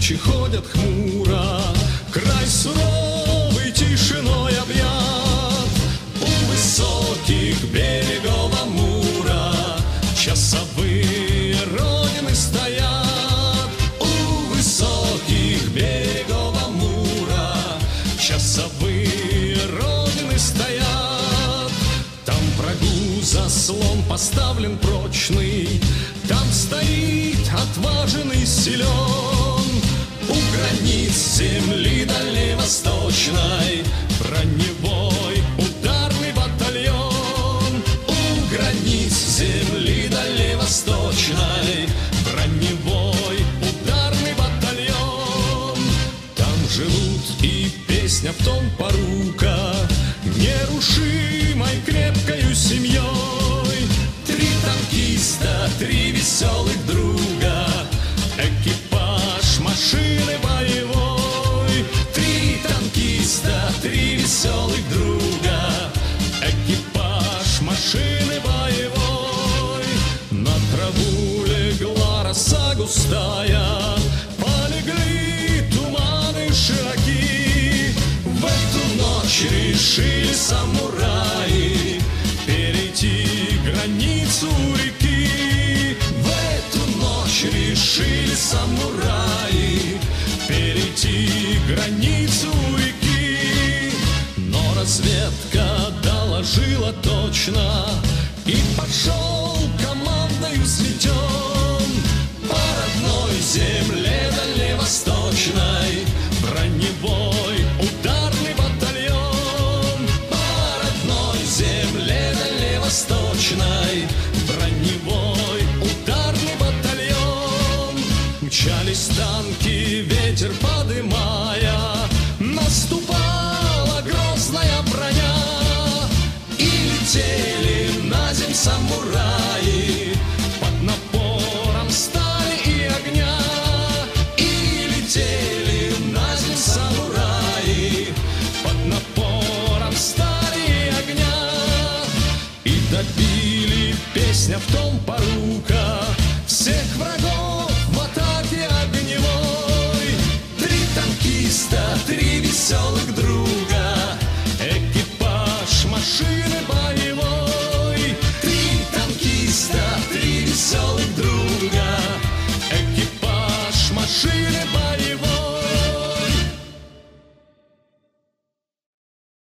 тучи ходят хмуро, край суровый тишиной объят. У высоких берегов Амура часовые родины стоят. У высоких берегов Амура часовые родины стоят. Там врагу заслон поставлен прочный, там стоит отважен и силен. У границ земли дальневосточной броневой ударный батальон. У границ земли дальневосточной броневой ударный батальон. Там живут и песня в том порука нерушимой крепкою семьей. Три танкиста, три веселых друга, экипаж машины боевой. Три танкиста, три веселых друга, экипаж машины боевой. На траву легла роса густая, полегли туманы широки. В эту ночь решили самураи перейти границу реки. В эту ночь решили самураи перейти границу реки. Но разведка доложила точно, и пошел командою сметен по родной земле дальневосточной броневой ударный батальон. По родной земле дальневосточной броневой ударный батальон. Мчались танки, ветер подымая, наступала грозная броня. И летели на земь самураи под напором стали и огня. И летели на земь самураи под напором стали и огня. И добили песня в том порука